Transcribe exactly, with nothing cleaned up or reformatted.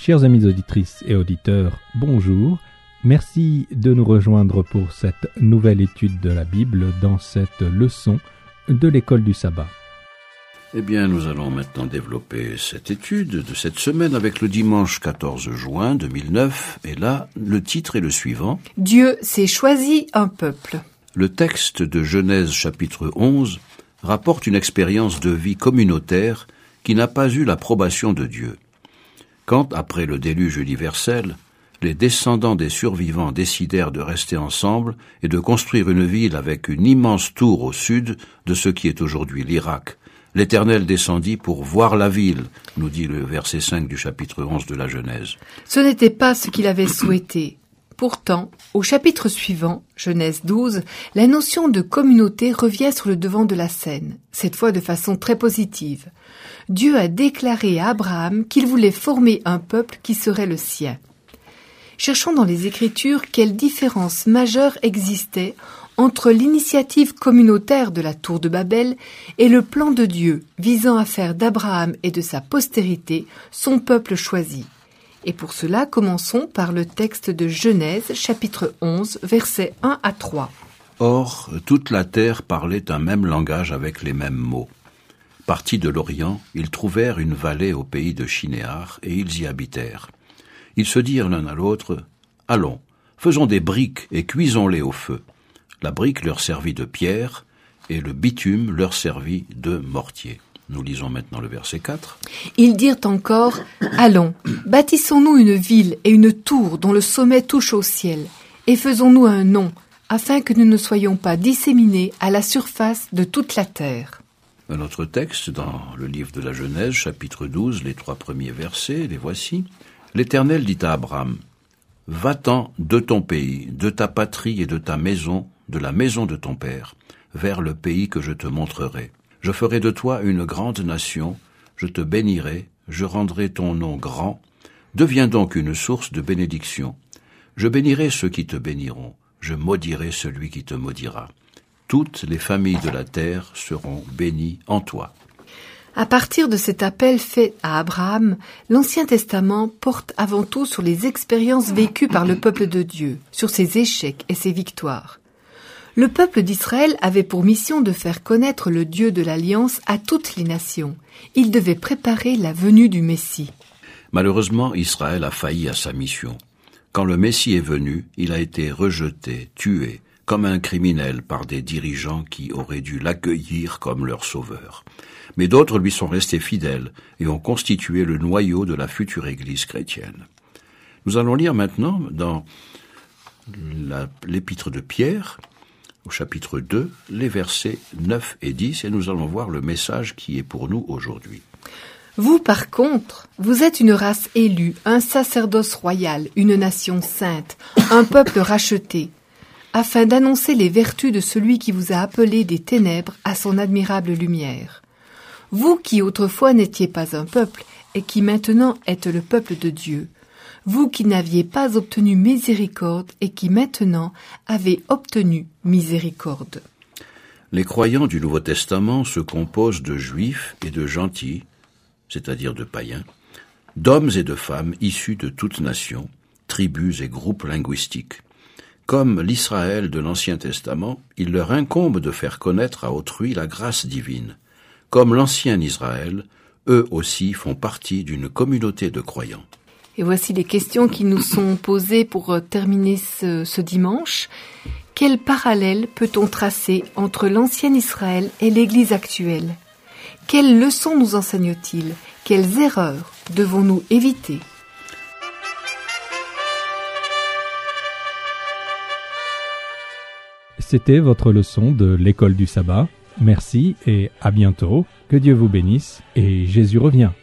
Chers amis auditrices et auditeurs, bonjour. Merci de nous rejoindre pour cette nouvelle étude de la Bible dans cette leçon de l'école du sabbat. Eh bien, nous allons maintenant développer cette étude de cette semaine avec le dimanche quatorze juin deux mille neuf. Et là, le titre est le suivant. Dieu s'est choisi un peuple. Le texte de Genèse chapitre onze rapporte une expérience de vie communautaire qui n'a pas eu l'approbation de Dieu. Quand, après le déluge universel, les descendants des survivants décidèrent de rester ensemble et de construire une ville avec une immense tour au sud de ce qui est aujourd'hui l'Irak, l'Éternel descendit pour voir la ville, nous dit le verset cinq du chapitre onze de la Genèse. Ce n'était pas ce qu'il avait souhaité. Pourtant, au chapitre suivant, Genèse douze, la notion de communauté revient sur le devant de la scène, cette fois de façon très positive. Dieu a déclaré à Abraham qu'il voulait former un peuple qui serait le sien. Cherchons dans les Écritures quelle différence majeure existait entre l'initiative communautaire de la tour de Babel et le plan de Dieu visant à faire d'Abraham et de sa postérité son peuple choisi. Et pour cela, commençons par le texte de Genèse, chapitre onze, versets un à trois. Or, toute la terre parlait un même langage avec les mêmes mots. Partis de l'Orient, ils trouvèrent une vallée au pays de Shinéar, et ils y habitèrent. Ils se dirent l'un à l'autre, « Allons, faisons des briques et cuisons-les au feu. » La brique leur servit de pierre, et le bitume leur servit de mortier. Nous lisons maintenant le verset quatre. Ils dirent encore, « Allons, bâtissons-nous une ville et une tour dont le sommet touche au ciel, et faisons-nous un nom, afin que nous ne soyons pas disséminés à la surface de toute la terre. » Un autre texte dans le livre de la Genèse, chapitre douze, les trois premiers versets, les voici. L'Éternel dit à Abraham, « Va-t'en de ton pays, de ta patrie et de ta maison, de la maison de ton père, vers le pays que je te montrerai. Je ferai de toi une grande nation, je te bénirai, je rendrai ton nom grand. Deviens donc une source de bénédiction. Je bénirai ceux qui te béniront, je maudirai celui qui te maudira. Toutes les familles de la terre seront bénies en toi. » À partir de cet appel fait à Abraham, l'Ancien Testament porte avant tout sur les expériences vécues par le peuple de Dieu, sur ses échecs et ses victoires. Le peuple d'Israël avait pour mission de faire connaître le Dieu de l'Alliance à toutes les nations. Il devait préparer la venue du Messie. Malheureusement, Israël a failli à sa mission. Quand le Messie est venu, il a été rejeté, tué, comme un criminel par des dirigeants qui auraient dû l'accueillir comme leur sauveur. Mais d'autres lui sont restés fidèles et ont constitué le noyau de la future Église chrétienne. Nous allons lire maintenant dans la, l'épître de Pierre, au chapitre deux, les versets neuf et dix, et nous allons voir le message qui est pour nous aujourd'hui. Vous, par contre, vous êtes une race élue, un sacerdoce royal, une nation sainte, un peuple racheté, afin d'annoncer les vertus de celui qui vous a appelé des ténèbres à son admirable lumière. Vous qui autrefois n'étiez pas un peuple, et qui maintenant êtes le peuple de Dieu, vous qui n'aviez pas obtenu miséricorde et qui maintenant avez obtenu miséricorde. Les croyants du Nouveau Testament se composent de juifs et de gentils, c'est-à-dire de païens, d'hommes et de femmes issus de toutes nations, tribus et groupes linguistiques. Comme l'Israël de l'Ancien Testament, il leur incombe de faire connaître à autrui la grâce divine. Comme l'ancien Israël, eux aussi font partie d'une communauté de croyants. Et voici les questions qui nous sont posées pour terminer ce, ce dimanche. Quel parallèle peut-on tracer entre l'ancien Israël et l'Église actuelle ? Quelles leçons nous enseigne-t-il ? Quelles erreurs devons-nous éviter ? C'était votre leçon de l'école du sabbat. Merci et à bientôt. Que Dieu vous bénisse et Jésus revient.